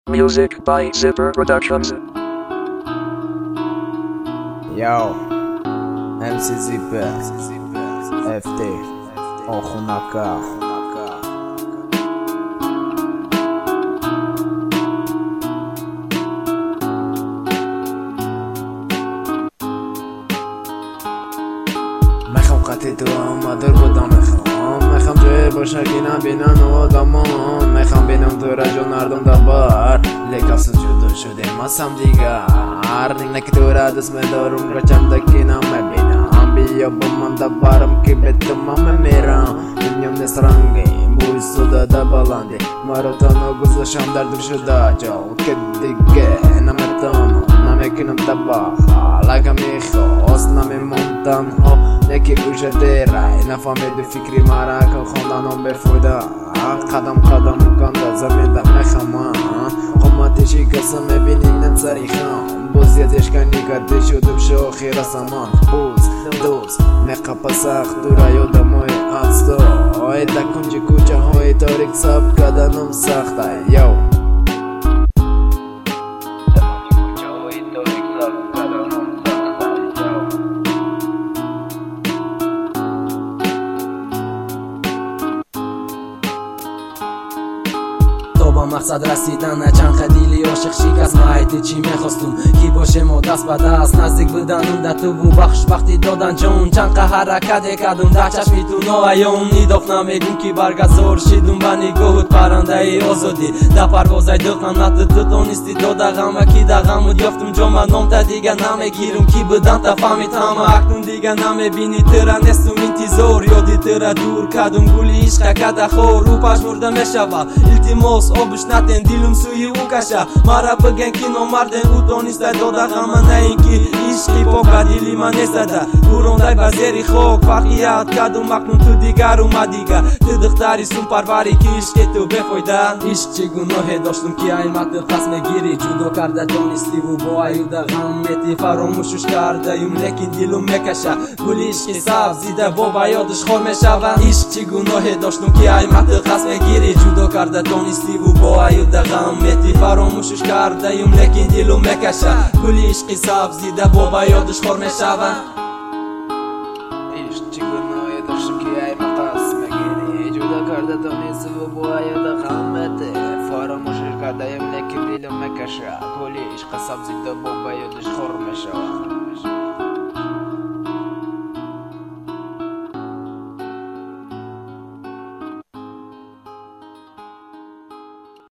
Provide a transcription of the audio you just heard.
Music by Zipper Productions. Yo, MC Zipper, FT, Oxunaka. میخوام قطعی تو آمادر بودم میخوام جای باشه که نبینن و آدمان میخوام بینم تو را جون اردم دبار لیکافسون جدا شده ماسم دیگر نکی تو را دست میدارم را چندکی نمیبینم بیا با من دبارم که به تو من میرم دنیم نیست رنگی بوی سودا دبالنده مرا تنها گذاشم در دور شده جاو که دیگه نمیتونم نمیکنم تباه لگه میخواست نمیمون تنها نکی اوشه دیره نفهمیدی فکری مرا که خوندنم بفوده قدم کنده زمین ده میخوام قمتشی کسا میبینیم نمسری خام بوز یدش کنی کرده شدم شوخی رسمان بوز دوست میقبا سخت دورا یادموی اتستا های تا کنج کوچه های تاریک سب کدنم سخته یو با مقصد رسیدن چند خدیلی عاشق شکست مایتی چی میخواستم کی باشه ما دست به دست نزدیک بودنم در تو بو بخش وقتی دادن جون چند حرکت کردم در چشمی تو نویون نیداف نمیگم کی برگزار شیدم به نگاهت پرنده ای آزادی در پروازای دقم نت تو تونستی دادغم و کی دغم و یافتم جا من نام تا دیگه نمیگیرم کی بودن تا فهمیدم اکنون دیگه نمیبینی ترا نستم انتظار یادی ترا دور کردم گولی عشق کده خور رو پشمرده میشوه التماس آبش نتن دیلم سوی او کشه مرا بگن که نامردن او دانسته داده غم نه اینکه عشقی پاک دیلی من نستده گورندای بزیری خوک فرقیت کدوم اکنون تو دیگر اومدیگه تو دختری سون پروری که عشق تو بفایده عشق چه گناهی داشتم که ایمت قسم گیری جدا کرده دانستی و با ایوده غم میتی فراموشش کرده یم لیکن دیلم میکشه گلی عشقی سبز زیده و یادش خور میشوه عشق چه گناهی داشتم که ایمت قسم گیری جدا کرده دانستی و با ایوده غم میتی فراموشش کرده یم لیکن دیلم میکشه گلی عشقی سبز زیده و یادش خور میشوه عشق چه گناهی داشتم که ایمت قسم گیری جدا کرده دانستی و با ایوده غم میتی فراموشش کرده یم لیکن دیلم میکشه گلی عشقی سبز زیده و یادش خور میشوه